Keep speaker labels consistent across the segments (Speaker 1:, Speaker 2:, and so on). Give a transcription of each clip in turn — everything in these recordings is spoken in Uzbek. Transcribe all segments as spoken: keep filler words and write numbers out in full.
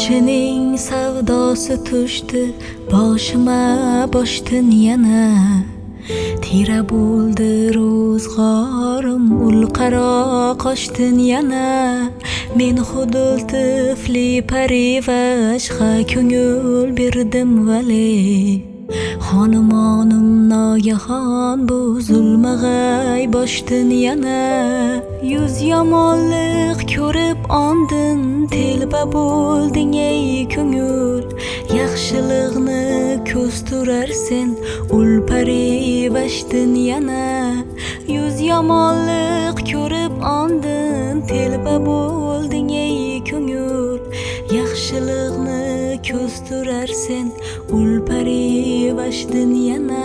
Speaker 1: Sochining savdosi tushdi boshima boshdan yana. Tira bo'ldi ro'zg'orim ul qaro qochdan yana. Men xudul tifli parivashga ko'ngil berdim vali. Xonumonim nogahon bu zulmag'ay boshdan yana. Yuz yomonlik ko'rib ondin telba bo'lding ey ko'ngil. Yaxshilikni ko'z turarsen ul parivashdan yana. Yuz yomonlik ko'rib ondin telba bo'lding ey ko'ngil. Yaxshilikni ko'z turarsen ul parivashdan yana.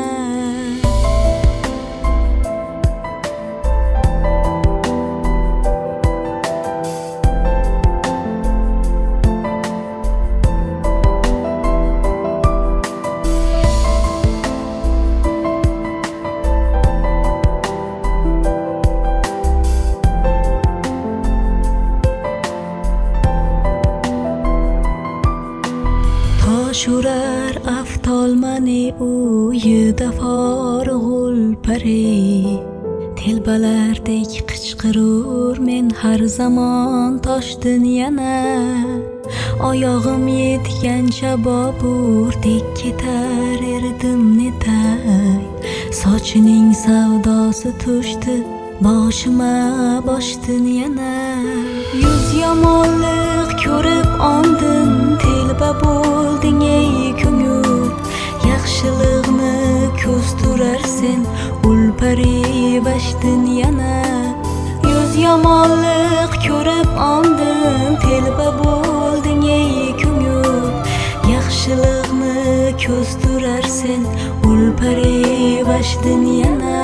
Speaker 1: Shurar aftolmani uyida forg'ul pari. Telbalardek qichqirur men har zamon toshdan yana. Oyog'im yetgancha boburdek ketar erdim netay. Sochining savdosi tushdi boshima boshdan yana. Yuz yomonlik ko'rib ondin telba bo'lding ey ko'ngil. Yaxshilikni ko'z turarsen ul parivashdan yana. Yuz yomonlik ko'rib ondin telba bo'lding ey ko'ngil. Yaxshilikni ko'z turarsen ul parivashdan yana.